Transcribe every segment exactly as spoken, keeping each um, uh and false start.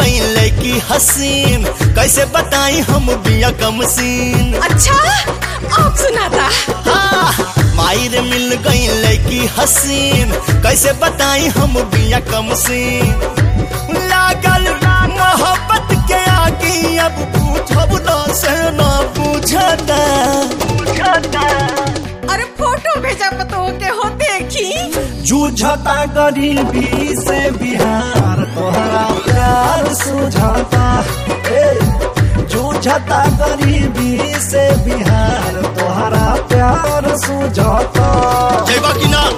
गई लड़की हसीन, कैसे बताई हम बिया कम सीन। अच्छा आप सुनाता। हाँ माई रे मिल गई लड़की हसीन, कैसे बताई हम बिया कम सीन। लागल मोहब्बत के आगे अब पूछब ना से ना पूछता। अरे फोटो भेजा पतो के हो देखी। जूझता गरीबी से बिहार तोहरा प्यार सुझाता। जूझता गरीबी से बिहार तोहरा प्यार सुझाता। जयबा की ना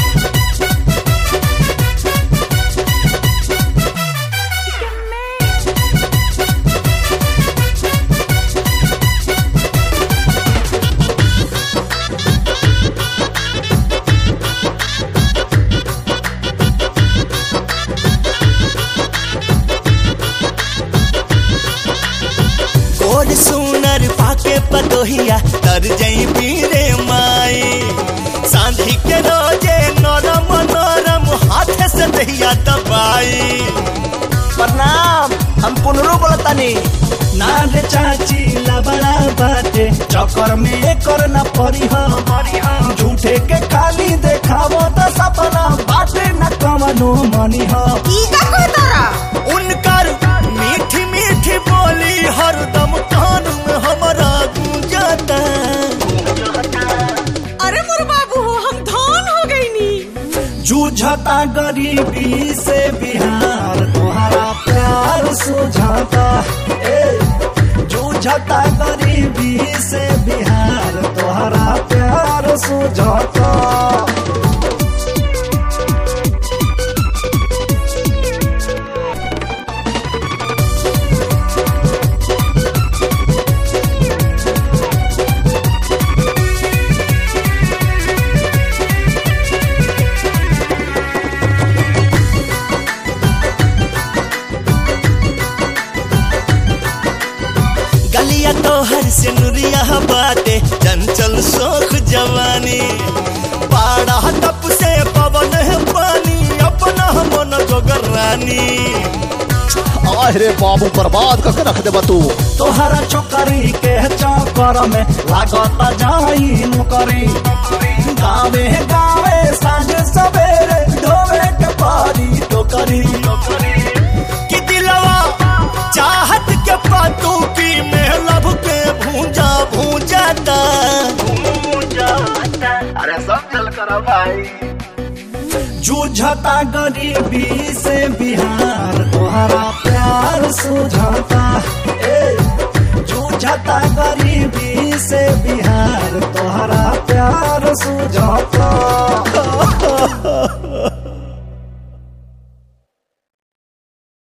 सुनर पाके पतोहिया तर जई पीरे माई। सांधी के रोजे नरम नरम हाथ से दहिया दबाई। प्रणाम हम पुनरू बोलतानी। नारे चाची लबड़ा बाटे चक्कर में कर न पड़ी हम। झूठे के खाली देखावो तो सपना बाटे न कमनो मनी हम। उनकर मीठी मीठी बोली हरदम कान में हमारा गूंजता। अरे मोर बाबू हम धन हो गई नी। जूझता गरीबी से बिहार तोहरा प्यार सुझाता। जूझता गरीबी से बिहार तोहरा प्यार सुझाता। गलिया तोहर से नुरिया बाटे चंचल शोख जवानी। पाड़ा तप से पवन है पानी अपना मन जोगर रानी। अरे बाबू बर्बाद करके रख दे तू। तोहरा छोकरी के चक्कर में लागता जाई नौकरी। गावे गावे साँझ सवेरे ढोवे के पारी टोकरी। कि दिलवा चाहत के पातू की मेहलब के भूंजा भूंजाता। अरे सब चल करा भाई। जूझता गरीबी से बिहार तोहरा प्यार सुझाता। जूझता गरीबी से बिहार तोहरा प्यार सुझाता।